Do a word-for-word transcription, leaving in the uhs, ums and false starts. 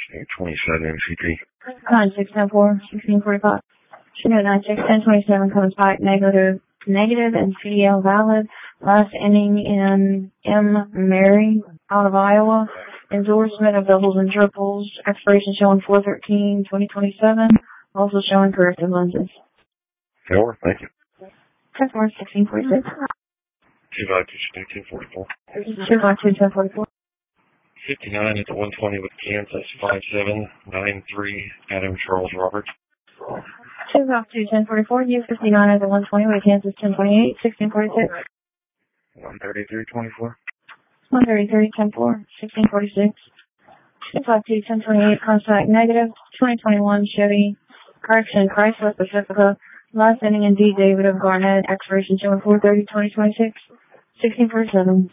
twenty-seven M C T. nine six ten four, sixteen forty-five. Chinook nine six ten twenty-seven comes back negative, negative and C D L valid. Last inning in M. Mary out of Iowa. Endorsement of doubles and triples. Expiration showing four thirteen twenty twenty-seven. Also showing corrected lenses. Four, thank you. Customer sixteen forty-six. two five two ten forty-four. two five two ten forty-four. fifty-nine at the one twenty with Kansas, five seven nine three, Adam Charles Roberts. two five two ten forty-four, U fifty-nine at the one twenty with Kansas, ten twenty-eight, sixteen forty-six. one thirty-three twenty-four. one thirty-three ten four, sixteen forty-six. two five two ten twenty-eight, contact negative, twenty twenty-one Chevy, correction, Chrysler Pacifica, last inning in D. David of Garnett, expiration showing four thirty twenty twenty-six, sixteen forty-seven.